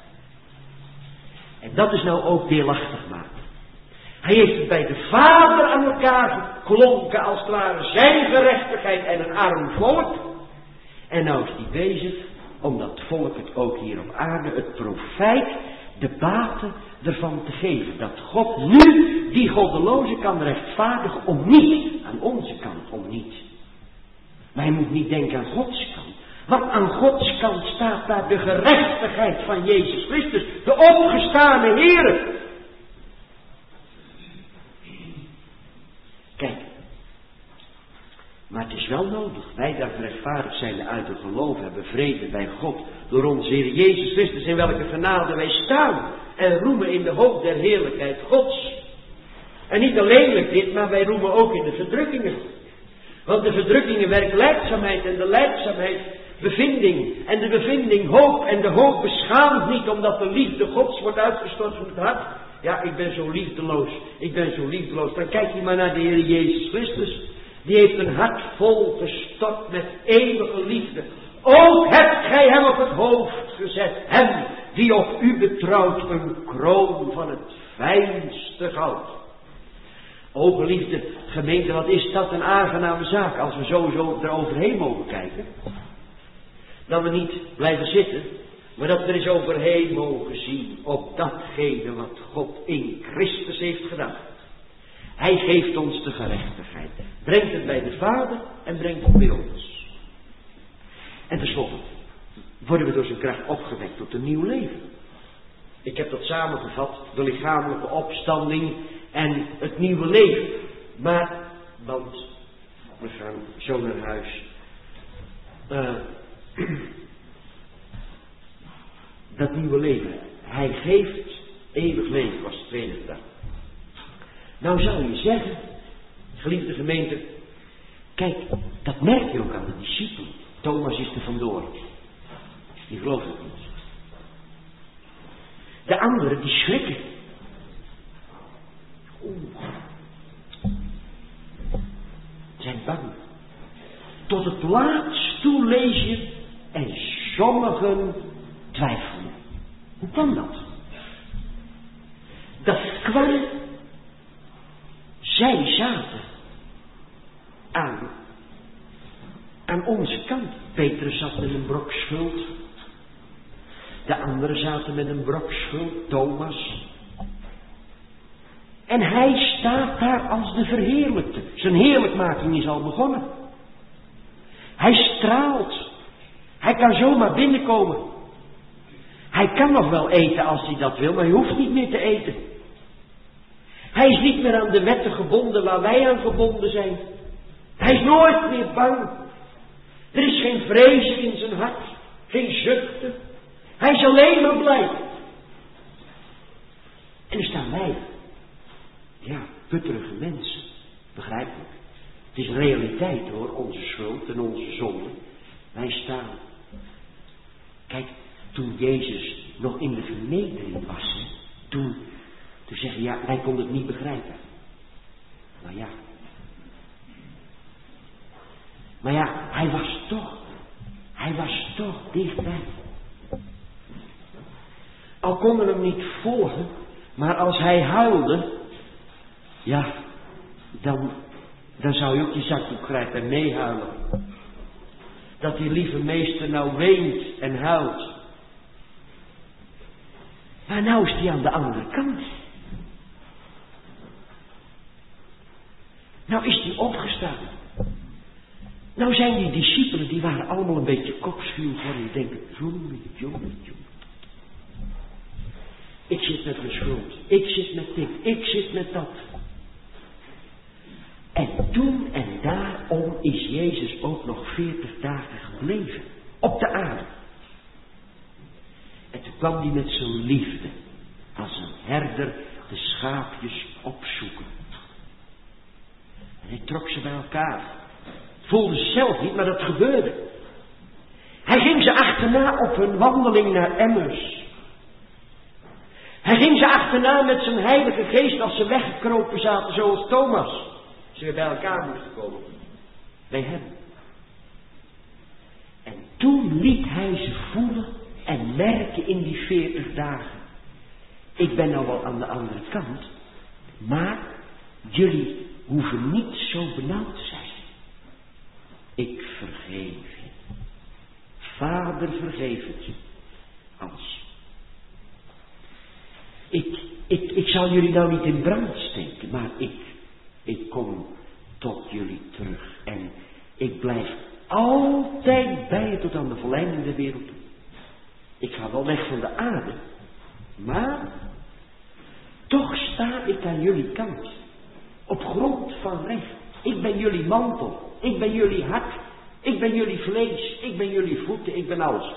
En dat is nou ook deelachtig maken. Hij heeft het bij de Vader aan elkaar geklonken, als het ware zijn gerechtigheid en een arm volk. En nou is hij bezig om dat volk het ook hier op aarde, het profijt, de baten ervan te geven. Dat God nu die goddeloze kan rechtvaardigen om niet, aan onze kant om niet. Maar je moet niet denken aan Gods kant. Want aan Gods kant staat daar de gerechtigheid van Jezus Christus, de opgestane Heere. Kijk, maar het is wel nodig. Wij daar gerechtvaardigd zijn uit het geloof hebben vrede bij God door onze Heer Jezus Christus, in welke genade wij staan en roemen in de hoop der heerlijkheid Gods. En niet alleenlijk dit, maar wij roemen ook in de verdrukkingen. Want de verdrukkingen werkt lijdzaamheid en de lijdzaamheid bevinding. En de bevinding hoop en de hoop beschaamt niet, omdat de liefde Gods wordt uitgestort van het hart. Ja, ik ben zo liefdeloos. Ik ben zo liefdeloos. Dan kijk je maar naar de Heer Jezus Christus. Die heeft een hart vol gestort met eeuwige liefde. Ook hebt gij hem op het hoofd gezet. Hem die op u betrouwt een kroon van het fijnste goud. O geliefde gemeente, wat is dat een aangename zaak als we zo eroverheen mogen kijken. Dat we niet blijven zitten, maar dat we er eens overheen mogen zien op datgene wat God in Christus heeft gedaan. Hij geeft ons de gerechtigheid. Brengt het bij de Vader en brengt het bij ons. En tenslotte worden we door zijn kracht opgewekt tot een nieuw leven. Ik heb dat samengevat, de lichamelijke opstanding en het nieuwe leven. Maar, want we gaan zo naar huis. Dat nieuwe leven. Hij geeft eeuwig leven, was de tweede gedachte. Nou zou je zeggen, geliefde gemeente, kijk, dat merk je ook aan de discipelen. Thomas is er vandoor. Die gelooft het niet. De anderen, die schrikken. Zijn bang. Tot het laatst toe lees je en sommigen twijfelen. Hoe kan dat? Dat kwam, zij zaten aan onze kant. Petrus zat met een brok schuld. De anderen zaten met een brok schuld, Thomas. En hij staat daar als de verheerlijkte. Zijn heerlijkmaking is al begonnen. Hij straalt. Hij kan zomaar binnenkomen. Hij kan nog wel eten als hij dat wil, maar hij hoeft niet meer te eten. Hij is niet meer aan de wetten gebonden waar wij aan gebonden zijn. Hij is nooit meer bang. Er is geen vrees in zijn hart. Geen zuchten. Hij is alleen maar blij. En er staan wij. Ja, putterige mensen. Begrijpelijk. Het is realiteit hoor, onze schuld en onze zonde. Wij staan. Kijk, toen Jezus nog in de vernedering was, toen zeg je, ja, wij konden het niet begrijpen. Maar ja, hij was toch dichtbij. Al konden we hem niet volgen, maar als hij huilde, ja, dan zou je ook die zakdoek grijpen en meehuilen. Dat die lieve meester nou weent en huilt. Maar nou is hij aan de andere kant. Nou is hij opgestaan. Nou zijn die discipelen, die waren allemaal een beetje kokschuw van. Die denken, jongen. Ik zit met mijn schuld. Ik zit met dit. Ik zit met dat. En toen en daarom is Jezus ook nog 40 dagen gebleven. Op de aarde. kwam hij met zijn liefde, als een herder de schaapjes opzoeken. En hij trok ze bij elkaar. Voelde ze zelf niet, maar dat gebeurde. Hij ging ze achterna op hun wandeling naar Emmers. Hij ging ze achterna met zijn heilige geest als ze weggekropen zaten, zoals Thomas. Ze weer bij elkaar moesten komen. Bij hem. En toen liet hij ze voelen en merken in die 40 dagen. Ik ben nou wel aan de andere kant, maar jullie hoeven niet zo benauwd te zijn. Ik vergeef je. Vader, vergeef het je. Hans. Ik zal jullie nou niet in brand steken, maar ik kom tot jullie terug. En ik blijf altijd bij je tot aan de volleinding der wereld toe. Ik ga wel weg van de aarde, maar toch sta ik aan jullie kant. Op grond van recht. Ik ben jullie mantel. Ik ben jullie hart. Ik ben jullie vlees. Ik ben jullie voeten. Ik ben alles.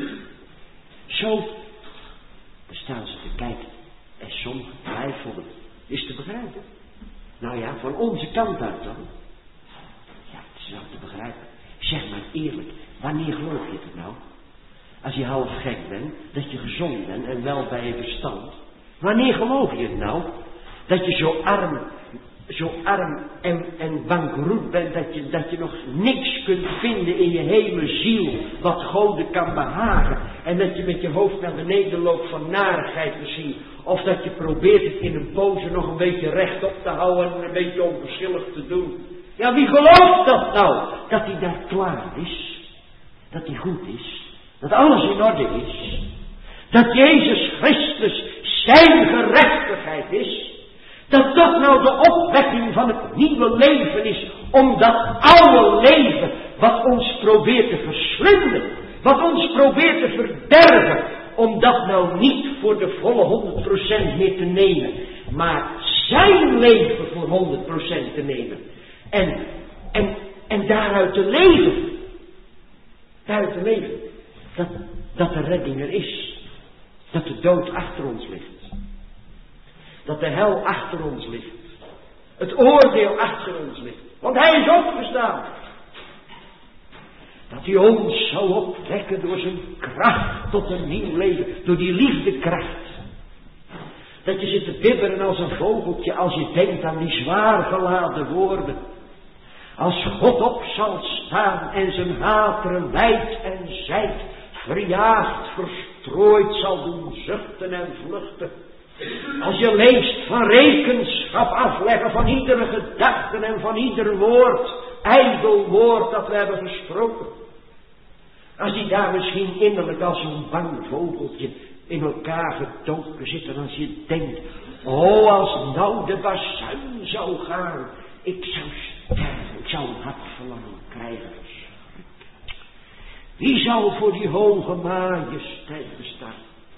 Zo staan ze te kijken. En sommigen twijfelden. Is te begrijpen? Nou ja, van onze kant uit dan. Ja, het is wel te begrijpen. Zeg maar eerlijk. Wanneer geloof je het nou? Als je half gek bent. Dat je gezond bent en wel bij je verstand. Wanneer geloof je het nou? Dat je zo arm en bankroet bent dat je nog niks kunt vinden in je hele ziel wat Gode kan behagen. En dat je met je hoofd naar beneden loopt van narigheid misschien. Of dat je probeert het in een pose nog een beetje rechtop te houden en een beetje onverschillig te doen. Ja, wie gelooft dat nou? Dat hij daar klaar is. Dat hij goed is. Dat alles in orde is. Dat Jezus Christus zijn gerechtigheid is. Dat dat nou de opwekking van het nieuwe leven is. Om dat oude leven wat ons probeert te verslinden. Wat ons probeert te verderven. Om dat nou niet voor de volle 100% meer te nemen. Maar zijn leven voor 100% te nemen. En daaruit te leven. Daaruit te leven. Dat de redding er is. Dat de dood achter ons ligt. Dat de hel achter ons ligt. Het oordeel achter ons ligt. Want hij is opgestaan. Dat hij ons zou opwekken door zijn kracht tot een nieuw leven. Door die liefdekracht. Dat je zit te bibberen als een vogeltje als je denkt aan die zwaar geladen woorden. Als God op zal staan en zijn hateren wijd en zijd, verjaagd, verstrooid zal doen zuchten en vluchten. Als je leest van rekenschap afleggen van iedere gedachte en van ieder woord, ijdel woord dat we hebben gesproken. Als die daar misschien innerlijk als een bang vogeltje in elkaar gedoken zit en als je denkt, oh als nou de bazuin zou gaan, ik zou sterven, ik zou een hartverlangen krijgen. Wie zou voor die hoge majesteit bestaan?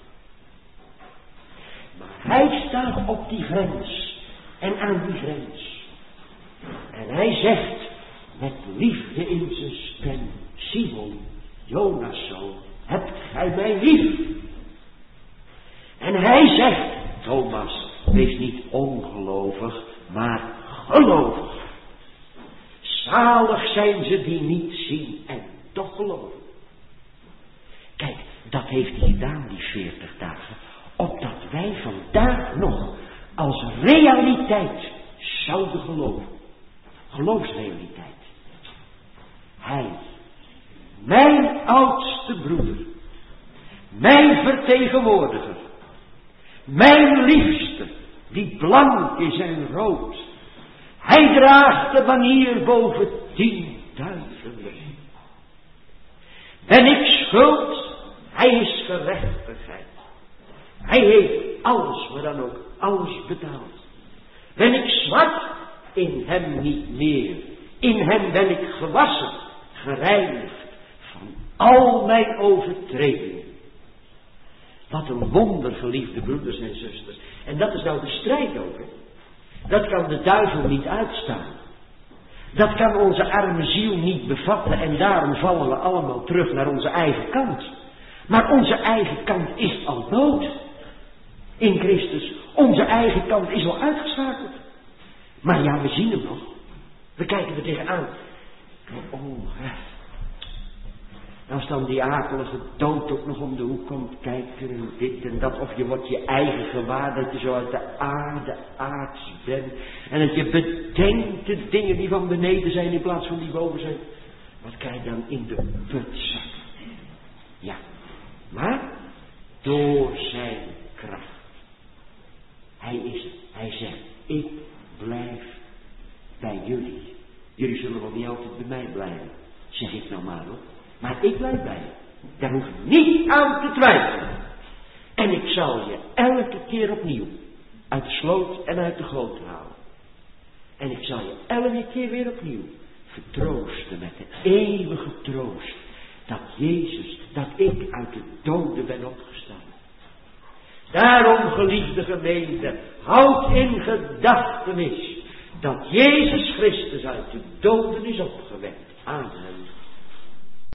Maar hij staat op die grens en aan die grens. En hij zegt met liefde in zijn stem, Simon, Jonas zoon, hebt gij mij lief? En hij zegt, Thomas, wees niet ongelovig, maar gelovig. Zalig zijn ze die niet zien en toch geloven. Kijk, dat heeft hij gedaan die 40 dagen. Opdat wij vandaag nog als realiteit zouden geloven. Geloofsrealiteit. Hij, mijn oudste broeder. Mijn vertegenwoordiger. Mijn liefste, die blank is en rood. Hij draagt de banier boven 10.000. Ben ik schuld? Hij is gerechtigheid. Hij heeft alles, maar dan ook alles betaald. Ben ik zwart? In hem niet meer. In hem ben ik gewassen, gereinigd van al mijn overtredingen. Wat een wonder, geliefde broeders en zusters. En dat is nou de strijd ook. Hè? Dat kan de duivel niet uitstaan. Dat kan onze arme ziel niet bevatten en daarom vallen we allemaal terug naar onze eigen kant. Maar onze eigen kant is al dood. In Christus. Onze eigen kant is al uitgeschakeld. Maar ja, we zien hem nog. We kijken er tegenaan. Als dan die akelige dood ook nog om de hoek komt kijken en dit en dat. Of je wordt je eigen gewaar dat je zo uit de aarde aards bent. En dat je bedenkt de dingen die van beneden zijn in plaats van die boven zijn. Wat krijg je dan in de put? Ja, maar door zijn kracht. Hij is het. Hij zegt, ik blijf bij jullie. Jullie zullen wel niet altijd bij mij blijven. Zeg ik nou maar hoor. Maar ik blijf bij je. Daar hoef je niet aan te twijfelen. En ik zal je elke keer opnieuw uit de sloot en uit de goot halen. En ik zal je elke keer weer opnieuw vertroosten met de eeuwige troost. Dat Jezus, dat ik uit de doden ben opgestaan. Daarom, geliefde gemeente, houd in gedachtenis dat Jezus Christus uit de doden is opgewekt. Amen.